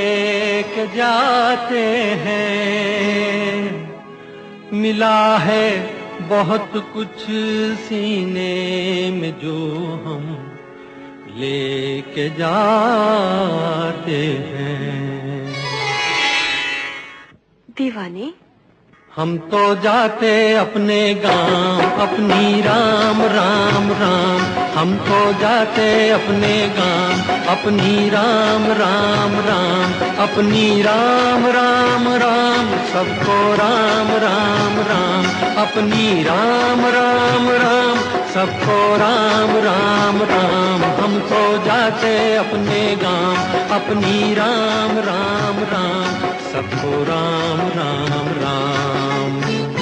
लेके जाते हैं। मिला है बहुत कुछ सीने में जो हम लेके जाते हैं। दीवाने हम तो जाते अपने गांव, अपनी राम राम राम। हम तो जाते अपने गांव, अपनी राम राम राम। अपनी राम राम राम, सबको राम राम राम। अपनी राम राम राम, सबको राम राम राम। हम तो जाते अपने गांव, अपनी राम राम राम। सबको राम राम राम।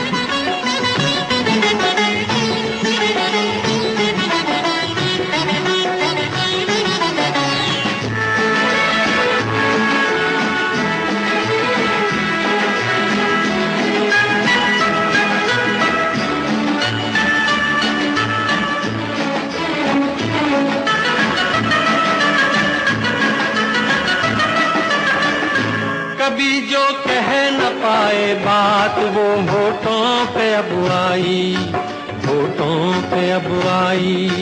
कभी जो कह न पाए बात वो होठों पे अब आई, होठों पे अब आई।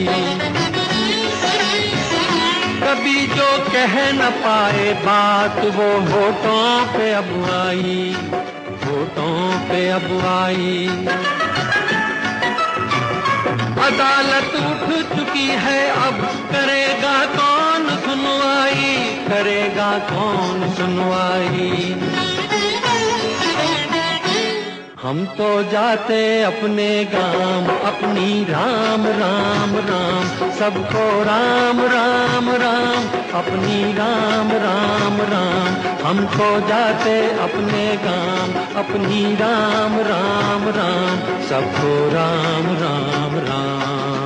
कभी जो कह न पाए बात वो होठों पे अब आई, होठों पे अब आई। अदालत उठ चुकी है अब करेगा कौन सुनवाई, करेगा कौन सुनवाई। हम तो जाते अपने गांव, अपनी राम राम राम। सबको राम राम राम, अपनी राम राम राम। हम तो जाते अपने गांव, अपनी राम राम राम। सबको राम राम राम।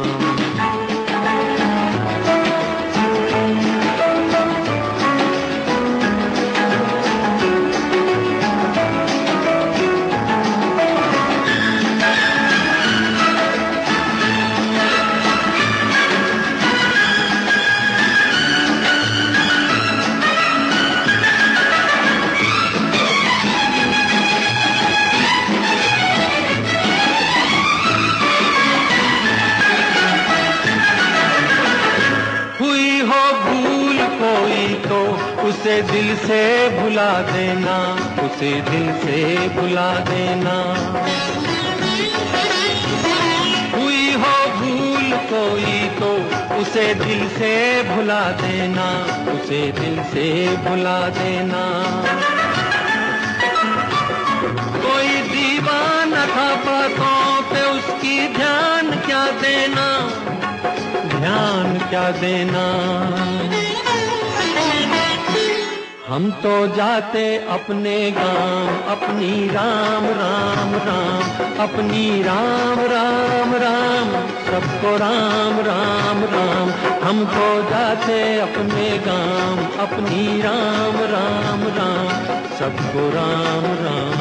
उसे दिल से भुला देना, उसे दिल से भुला देना। हुई हो भूल कोई तो उसे दिल से भुला देना, उसे दिल से भुला देना। कोई दीवाना था बातों पे उसकी ध्यान क्या देना, ध्यान क्या देना। हम तो जाते अपने गांव, अपनी राम राम राम। अपनी राम राम राम, सबको राम राम राम। हम तो जाते अपने गांव, अपनी राम राम राम। सबको राम राम।